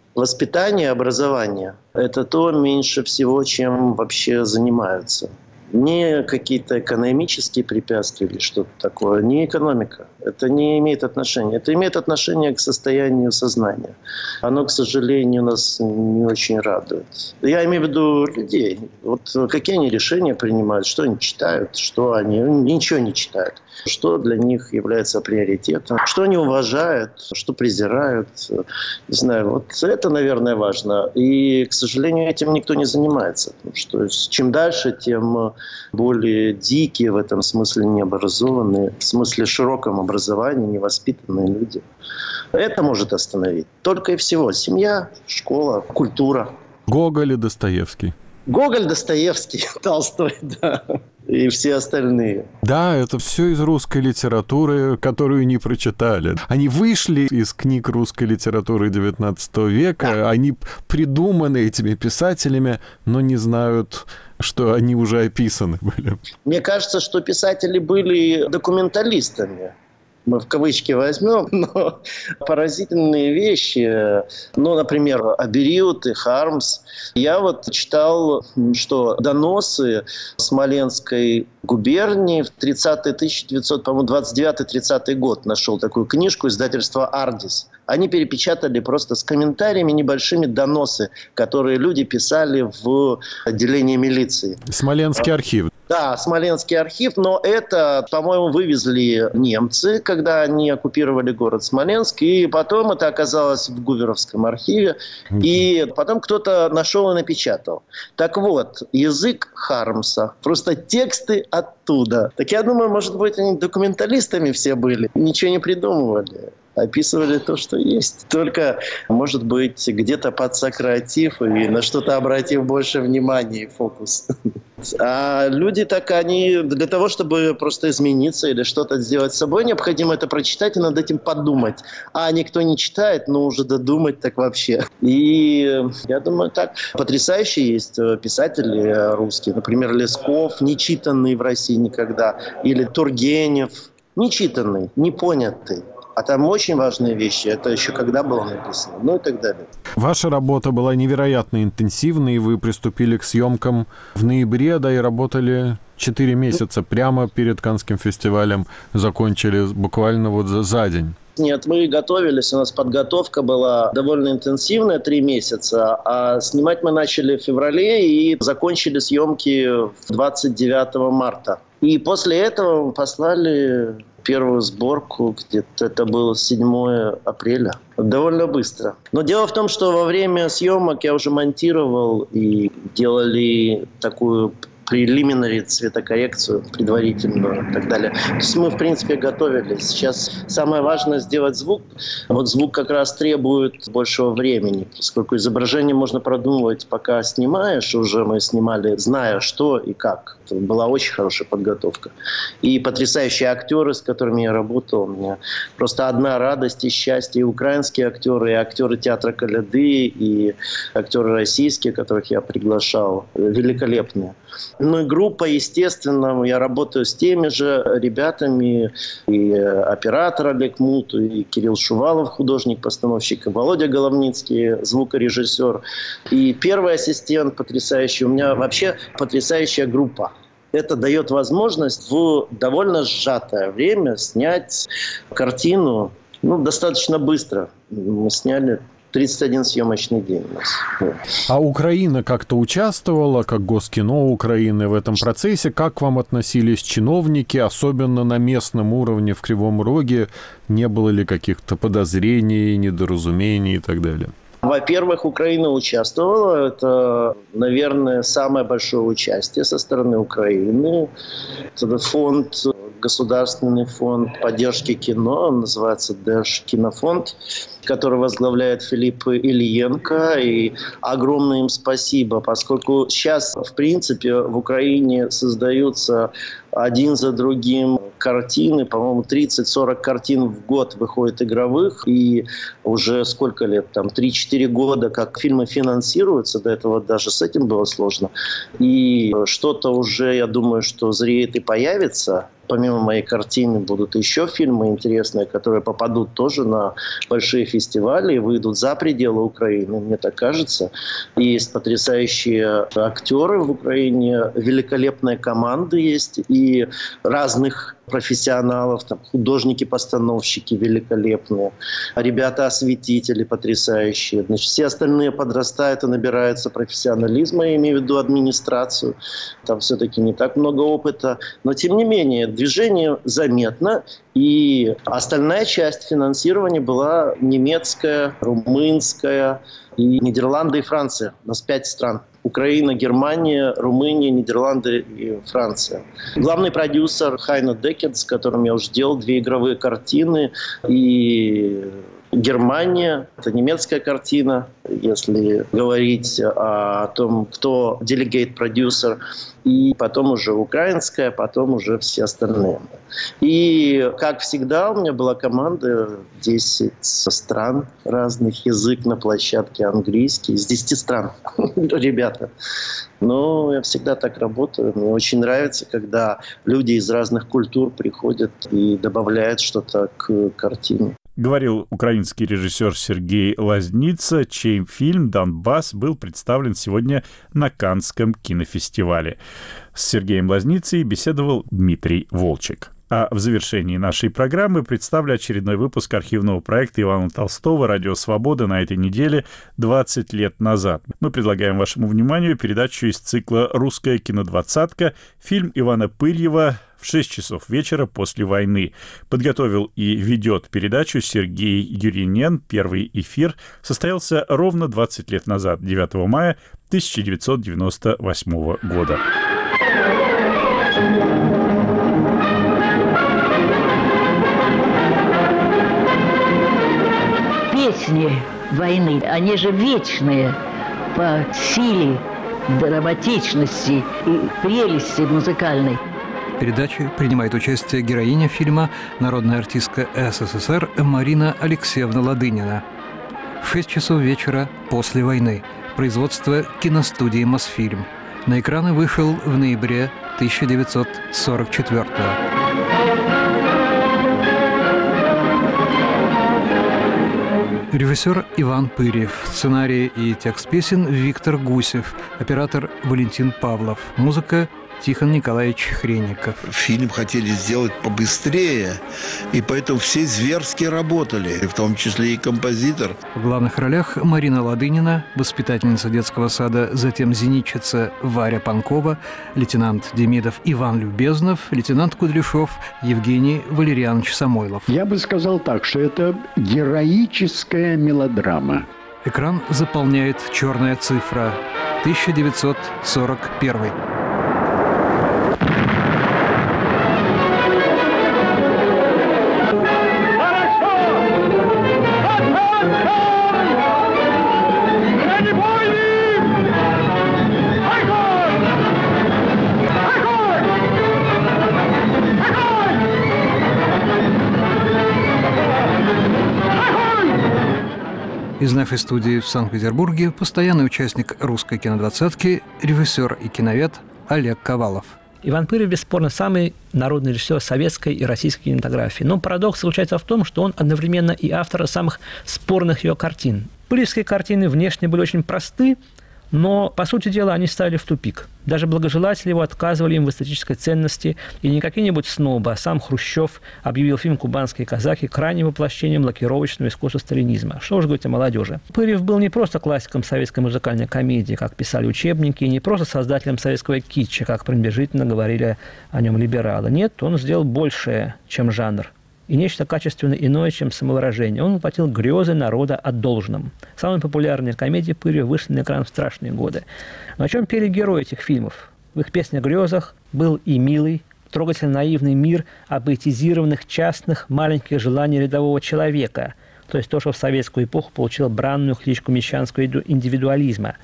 Воспитание, образование – это то меньше всего, чем вообще занимаются. Не какие-то экономические препятствия или что-то такое, не экономика. Это не имеет отношения. Это имеет отношение к состоянию сознания. Оно, к сожалению, нас не очень радует. Я имею в виду людей. Вот какие они решения принимают, что они читают, что они ничего не читают. Что для них является приоритетом, что они уважают, что презирают. Не знаю, вот это, наверное, важно. И, к сожалению, этим никто не занимается. Потому что чем дальше, тем более дикие в этом смысле необразованные, в смысле широком образовании, невоспитанные люди. Это может остановить. Только и всего. Семья, школа, культура. Гоголь и Достоевский. Гоголь, Достоевский, Толстой, да. И все остальные. Да, это все из русской литературы, которую не прочитали. Они вышли из книг русской литературы XIX века, да. Они придуманы этими писателями, но не знают, что они уже описаны были. Мне кажется, что писатели были документалистами. Мы в кавычки возьмем, но поразительные вещи. Ну, например, Абериут и Хармс. Я вот читал, что доносы Смоленской губернии в 1929-30 год нашел такую книжку издательства «Ардис». Они перепечатали просто с комментариями небольшими доносы, которые люди писали в отделении милиции. Смоленский архив. Да, Смоленский архив, но это, по-моему, вывезли немцы, когда они оккупировали город Смоленск, и потом это оказалось в Гуверовском архиве, и потом кто-то нашел и напечатал. Так вот, язык Хармса, просто тексты оттуда. Так я думаю, может быть, они документалистами все были, ничего не придумывали. Описывали то, что есть. Только, может быть, где-то подсократив и на что-то обратив больше внимания и фокус. А люди так, они для того, чтобы просто измениться или что-то сделать с собой, необходимо это прочитать и над этим подумать. А никто не читает, но уже додумать так вообще. И я думаю, так. Потрясающие есть писатели русские. Например, Лесков, не читанный в России никогда. Или Тургенев, не читанный, не понятый. А там очень важные вещи. Это еще когда было написано. Ну и так далее. Ваша работа была невероятно интенсивной, и вы приступили к съемкам в ноябре, да, и работали 4 месяца. Прямо перед Каннским фестивалем закончили буквально вот за день. Нет, мы готовились, у нас подготовка была довольно интенсивная, 3 месяца, а снимать мы начали в феврале и закончили съемки 29 марта. И после этого мы послали первую сборку, где-то это было 7 апреля. Довольно быстро. Но дело в том, что во время съемок я уже монтировал и делали такую прелиминари цветокоррекцию предварительную и так далее. То есть мы, в принципе, готовились. Сейчас самое важное сделать звук. Вот звук как раз требует большего времени, поскольку изображение можно продумывать, пока снимаешь. Уже мы снимали, зная, что и как. Это была очень хорошая подготовка. И потрясающие актеры, с которыми я работал. У меня просто одна радость и счастье. И украинские актеры, и актеры театра Коляды, и актеры российские, которых я приглашал. Великолепные. Ну и группа, естественно, я работаю с теми же ребятами, и оператор Олег Мут, и Кирилл Шувалов, художник-постановщик, и Володя Головницкий, звукорежиссер, и первый ассистент потрясающий. У меня вообще потрясающая группа. Это дает возможность в довольно сжатое время снять картину достаточно быстро. Мы сняли 31 съемочный день у нас. А Украина как-то участвовала, как Госкино Украины в этом процессе? Как к вам относились чиновники, особенно на местном уровне в Кривом Роге? Не было ли каких-то подозрений, недоразумений и так далее? Во-первых, Украина участвовала. Это, наверное, самое большое участие со стороны Украины. Это фонд, государственный фонд поддержки кино, он называется Держкинофонд, который возглавляет Филипп Ильенко. И огромное им спасибо, поскольку сейчас, в принципе, в Украине создаются один за другим картины. По-моему, 30-40 картин в год выходит игровых. И уже сколько лет? Там 3-4 года, как фильмы финансируются. До этого даже с этим было сложно. И что-то уже, я думаю, что зреет и появится. помимо моей картины будут еще фильмы интересные, которые попадут тоже на большие фестивали и выйдут за пределы Украины, мне так кажется. Есть потрясающие актеры в Украине, великолепные команды есть и разных профессионалов, там, художники-постановщики великолепные, ребята-осветители потрясающие. Значит, все остальные подрастают и набираются профессионализма, я имею в виду администрацию. Там все-таки не так много опыта. Но, тем не менее, движение заметно. И остальная часть финансирования была немецкая, румынская, и Нидерланды и Франция. У нас 5 стран. Украина, Германия, Румыния, Нидерланды и Франция. Главный продюсер Хайна Декет, с которым я уже делал 2 игровые картины. И Германия, это немецкая картина, если говорить о том, кто делегейт-продюсер. И потом уже украинская, потом уже все остальные. И, как всегда, у меня была команда 10 стран разных, язык на площадке английский, из 10 стран, ребята. Но я всегда так работаю. Мне очень нравится, когда люди из разных культур приходят и добавляют что-то к картине. Говорил украинский режиссер Сергей Лазница, чей фильм «Донбасс» был представлен сегодня на Каннском кинофестивале. С Сергеем Лазницей беседовал Дмитрий Волчек. А в завершении нашей программы представлю очередной выпуск архивного проекта Ивана Толстого «Радио Свобода» на этой неделе 20 лет назад. Мы предлагаем вашему вниманию передачу из цикла «Русская кинодвадцатка», фильм Ивана Пырьева в 6 часов вечера после войны. Подготовил и ведет передачу Сергей Юринен. Первый эфир состоялся ровно 20 лет назад, 9 мая 1998 года. Песни войны, они же вечные по силе, драматичности и прелести музыкальной. В передаче принимает участие героиня фильма народная артистка СССР Марина Алексеевна Ладынина. В 6 часов вечера после войны. Производство киностудии «Мосфильм». На экраны вышел в ноябре 1944 года. Режиссер Иван Пырьев, сценарий и текст песен Виктор Гусев, оператор Валентин Павлов, музыка Тихон Николаевич Хренников. Фильм хотели сделать побыстрее, и поэтому все зверски работали, в том числе и композитор. В главных ролях Марина Ладынина, воспитательница детского сада, затем зенитчица Варя Панкова, лейтенант Демидов Иван Любезнов, лейтенант Кудряшов Евгений Валерьянович Самойлов. Я бы сказал так, что это героическая мелодрама. Экран заполняет черная цифра – 1941. Из нашей студии в Санкт-Петербурге постоянный участник русской кинодвадцатки, режиссер и киновед Олег Ковалов. Иван Пырьев, бесспорно, самый народный режиссер советской и российской кинематографии. Но парадокс заключается в том, что он одновременно и автор самых спорных ее картин. Пырьевские картины внешне были очень просты, но, по сути дела, они ставили в тупик. Даже благожелатели его отказывали им в эстетической ценности, и не какие-нибудь снобы, а сам Хрущев объявил фильм «Кубанские казаки» крайним воплощением лакировочного искусства сталинизма. Что уж говорить о молодежи. Пырьев был не просто классиком советской музыкальной комедии, как писали учебники, и не просто создателем советского китча, как пренебрежительно говорили о нем либералы. Нет, он сделал большее, чем жанр. И нечто качественно иное, чем самовыражение. Он воплотил грезы народа о должном. Самые популярные комедии Пырьева вышли на экран в страшные годы. Но о чем пели герои этих фильмов? В их песнях-грезах был и милый, трогательно наивный мир обоэтизированных частных маленьких желаний рядового человека. То есть то, что в советскую эпоху получило бранную кличку мещанского индивидуализма.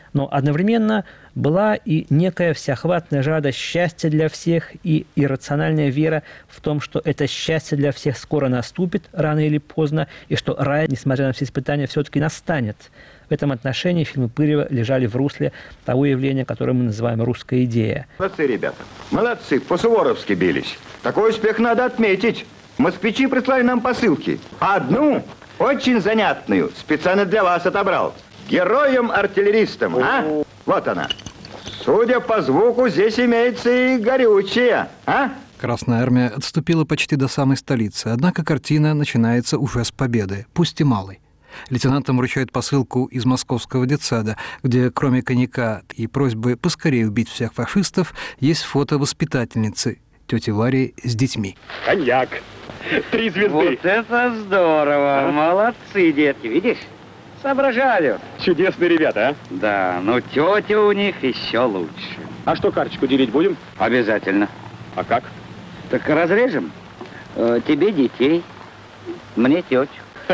Но одновременно была и некая всеохватная жажда счастья для всех и иррациональная вера в том, что это счастье для всех скоро наступит, рано или поздно, и что рай, несмотря на все испытания, все-таки настанет. В этом отношении фильмы Пырьева лежали в русле того явления, которое мы называем «русская идея». Молодцы, ребята. Молодцы. По-суворовски бились. Такой успех надо отметить. Москвичи прислали нам посылки. Одну, очень занятную, специально для вас отобрал. Героям-артиллеристам, а? Вот она. Судя по звуку, здесь имеется и горючее, а? Красная армия отступила почти до самой столицы, однако картина начинается уже с победы, пусть и малой. Лейтенантам вручают посылку из московского детсада, где кроме коньяка и просьбы поскорее убить всех фашистов, есть фото воспитательницы, тети Вари с детьми. Коньяк. 3 звезды. Вот это здорово. Молодцы, детки, видишь? Соображаю. Чудесные ребята, а? Да, но тетя у них еще лучше. А что, карточку делить будем? Обязательно. А как? Так разрежем. Тебе детей, мне тетю.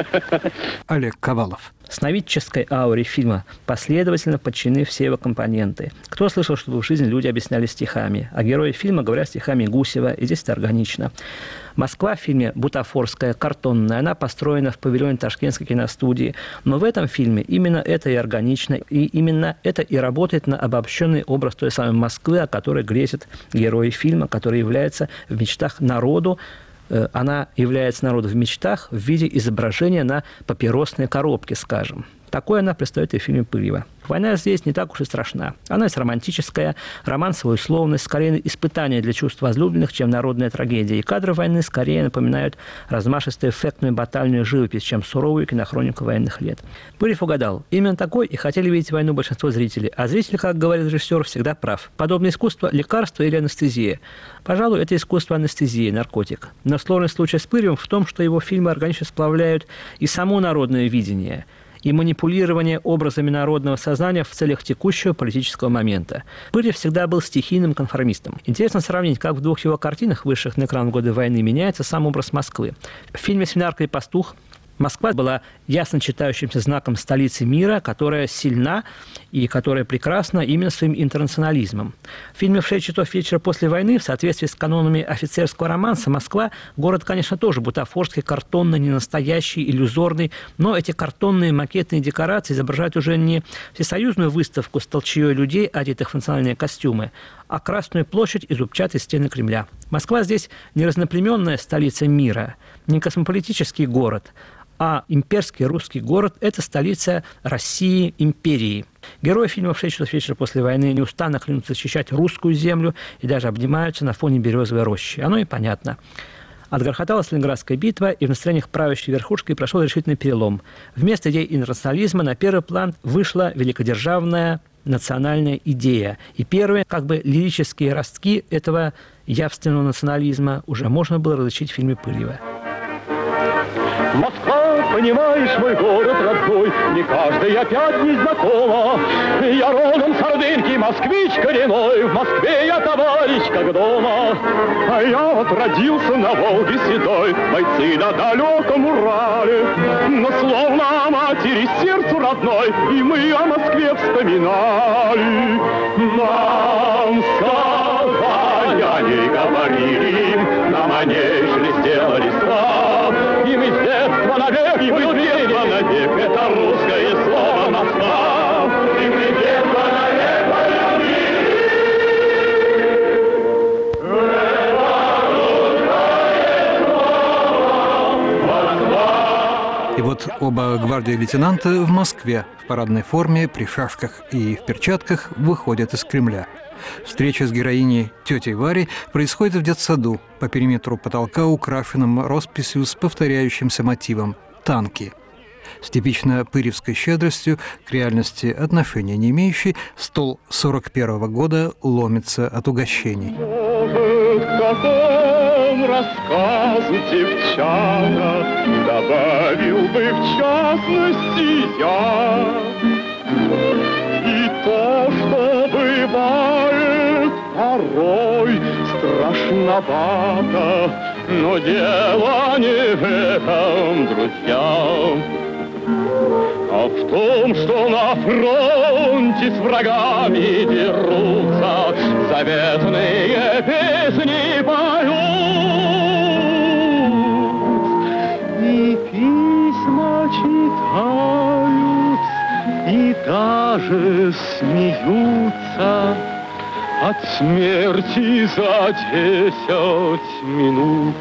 Олег Ковалов. Сновидческой ауре фильма последовательно подчинены все его компоненты. Кто слышал, что в жизни люди объясняли стихами, а герои фильма говорят стихами Гусева, и здесь это органично. Москва в фильме бутафорская, картонная, она построена в павильоне Ташкентской киностудии, но в этом фильме именно это и органично, и именно это и работает на обобщенный образ той самой Москвы, о которой грезят герои фильма, который является в мечтах народу. Она является народу в мечтах в виде изображения на папиросной коробке, скажем. Такое она предстает и в фильме Пырьева. Война здесь не так уж и страшна. Она есть романтическая, романсовая условность, скорее испытание для чувств возлюбленных, чем народная трагедия. И кадры войны скорее напоминают размашистую эффектную батальную живопись, чем суровую кинохронику военных лет. Пырьев угадал. Именно такой и хотели видеть войну большинство зрителей. А зритель, как говорит режиссер, всегда прав. Подобное искусство – лекарство или анестезия. Пожалуй, это искусство анестезии, наркотик. Но сложность случая с Пырьевым в том, что его фильмы органично сплавляют и само народное видение, и манипулирование образами народного сознания в целях текущего политического момента. Пырьев всегда был стихийным конформистом. Интересно сравнить, как в 2 его картинах, вышедших на экран в годы войны, меняется сам образ Москвы. В фильме «Свинарка и пастух» Москва была ясно читающимся знаком столицы мира, которая сильна и которая прекрасна именно своим интернационализмом. В фильме «В 6 часов вечера после войны» в соответствии с канонами офицерского романса Москва – город, конечно, тоже бутафорский, картонный, не настоящий, иллюзорный, но эти картонные макетные декорации изображают уже не всесоюзную выставку с толчеей людей, одетых в национальные костюмы, а Красную площадь и зубчатые стены Кремля. Москва здесь не разноплеменная столица мира, не космополитический город, а имперский русский город – это столица России, империи. Герои фильма «В 6 часов вечера после войны» неустанно клянутся защищать русскую землю и даже обнимаются на фоне березовой рощи. Оно и понятно. Отгрохотала Сталинградская битва, и в настроениях правящей верхушкой прошел решительный перелом. Вместо идей интернационализма на первый план вышла великодержавная национальная идея. И первые, как бы лирические ростки этого явственного национализма уже можно было различить в фильме Пырьева. Москва, понимаешь, мой город родной, не каждый опять не знакома. Я родом с Ордынки, москвич коренной, в Москве я товарищ как дома. А я вот родился на Волге седой, бойцы на далеком Урале. Но словно о матери сердцу родной, и мы о Москве вспоминали. Нам сказали, они говорили, нам о ней шелестела листва. И мы с детства навек, и мы с детства навек, это русское слово Москва. И мы с детства навек полюбили. Это русское слово Москва. И вот оба гвардии лейтенанта в Москве в парадной форме, при шашках и в перчатках выходят из Кремля. Встреча с героиней тетей Варей происходит в детсаду, по периметру потолка, украшенным росписью с повторяющимся мотивом «Танки». С типично пырьевской щедростью, к реальности отношения не имеющей, стол 41-го года ломится от угощений. К такому рассказу девчата добавил бы в частности я. И то, что бывает порой страшновато, но дело не в этом, друзья. А в том, что на фронте с врагами дерутся, заветные песни поют. И письма читают, и даже смеются от смерти за 10 минут.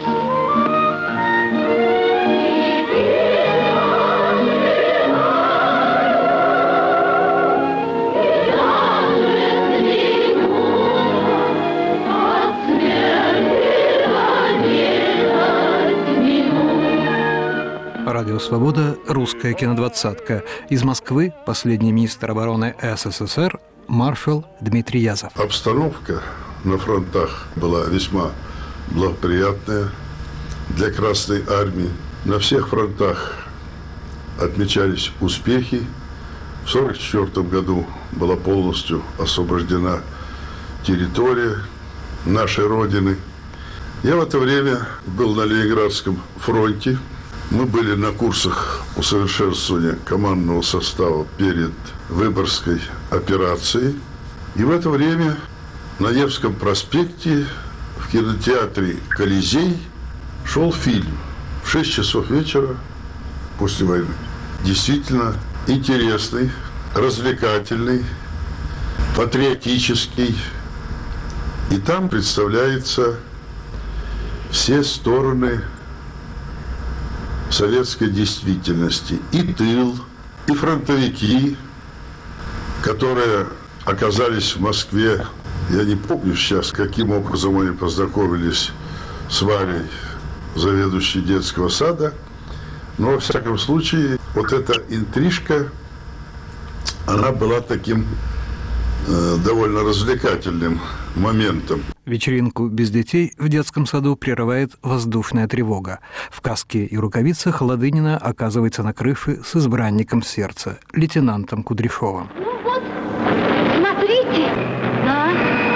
Радио «Свобода», русская кинодвадцатка. Из Москвы последний министр обороны СССР маршал Дмитрий Язов. Обстановка на фронтах была весьма благоприятная для Красной Армии. На всех фронтах отмечались успехи. В 1944 году была полностью освобождена территория нашей Родины. Я в это время был на Ленинградском фронте. Мы были на курсах усовершенствования командного состава перед Выборгской операцией. И в это время на Невском проспекте в кинотеатре «Колизей» шел фильм в 6 часов вечера после войны. Действительно интересный, развлекательный, патриотический. И там представляются все стороны советской действительности. И тыл, и фронтовики, которые оказались в Москве. Я не помню сейчас, каким образом они познакомились с Варей, заведующей детского сада. Но, во всяком случае, вот эта интрижка, она была таким довольно развлекательным моментом. Вечеринку без детей в детском саду прерывает воздушная тревога. В каске и рукавицах Ладынина оказывается на крыше с избранником сердца, лейтенантом Кудряшовым. Ну вот, смотрите, да.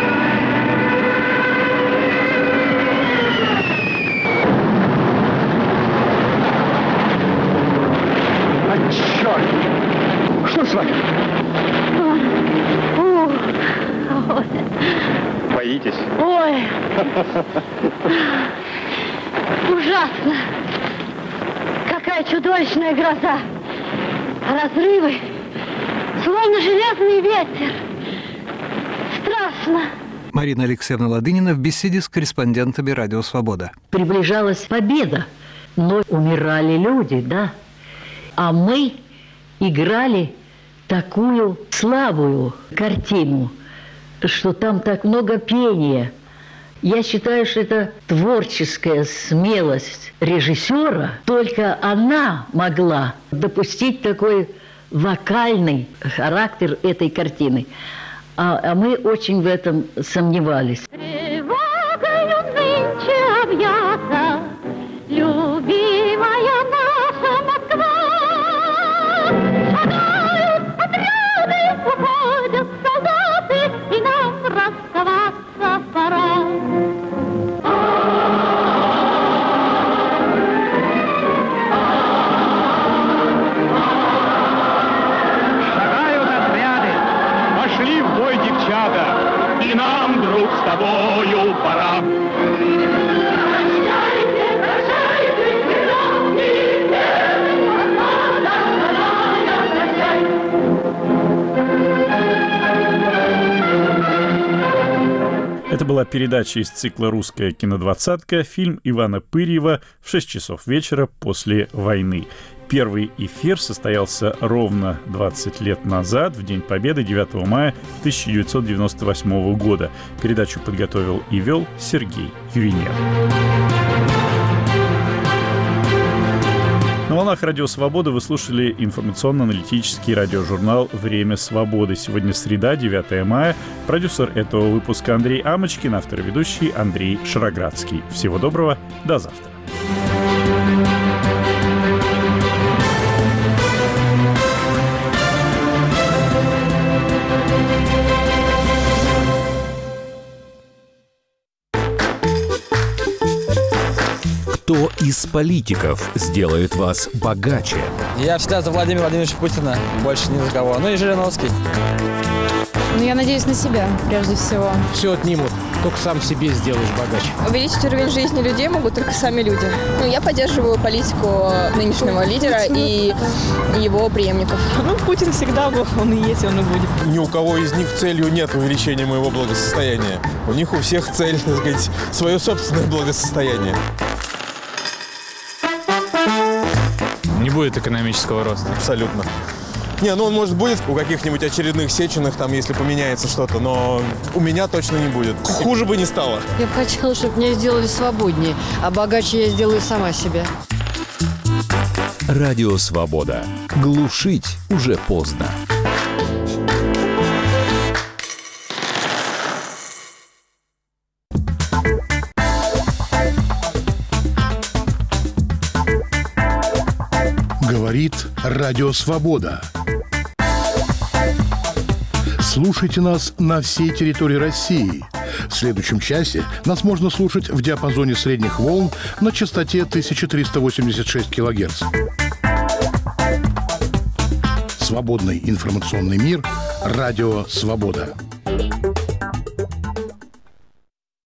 А черт! Что с вами? Боитесь? Ой, ужасно. Какая чудовищная гроза. Разрывы, словно железный ветер. Страшно. Марина Алексеевна Ладынина в беседе с корреспондентами «Радио Свобода». Приближалась победа, но умирали люди, да. А мы играли такую слабую картину, что там так много пения. Я считаю, что это творческая смелость режиссера. Только она могла допустить такой вокальный характер этой картины. А мы очень в этом сомневались. Тревогою нынче объята, любимая наша Москва. Шагают отряды, уходят солдаты, и нам расставаться пора. Шагают отряды, пошли в бой девчата, и нам, друг, с тобою пора. Это была передача из цикла «Русская кинодвадцатка», фильм Ивана Пырьева в 6 часов вечера после войны. Первый эфир состоялся ровно 20 лет назад, в День Победы, 9 мая 1998 года. Передачу подготовил и вел Сергей Юринер. На волнах Радио Свобода вы слушали информационно-аналитический радиожурнал «Время свободы». Сегодня среда, 9 мая. Продюсер этого выпуска Андрей Амочкин, автор и ведущий Андрей Шароградский. Всего доброго, до завтра. Кто из политиков сделает вас богаче? Я всегда за Владимира Владимировича Путина, больше ни за кого. Ну и Жириновский. Ну, я надеюсь на себя, прежде всего. Все отнимут, только сам себе сделаешь богаче. Увеличить уровень жизни людей могут только сами люди. Ну, я поддерживаю политику нынешнего лидера и его преемников. Ну, Путин всегда был, он и есть, он и будет. Ни у кого из них целью нет увеличения моего благосостояния. У них у всех цель, так сказать, свое собственное благосостояние. Не будет экономического роста. Абсолютно. Не, ну он, может, будет у каких-нибудь очередных Сеченых, там, если поменяется что-то, но у меня точно не будет. Хуже бы не стало. Я бы хотела, чтобы меня сделали свободнее, а богаче я сделаю сама себя. Радио «Свобода». Глушить уже поздно. Говорит Радио Свобода. Слушайте нас на всей территории России. В следующем часе нас можно слушать в диапазоне средних волн на частоте 1386 кГц. Свободный информационный мир. Радио Свобода.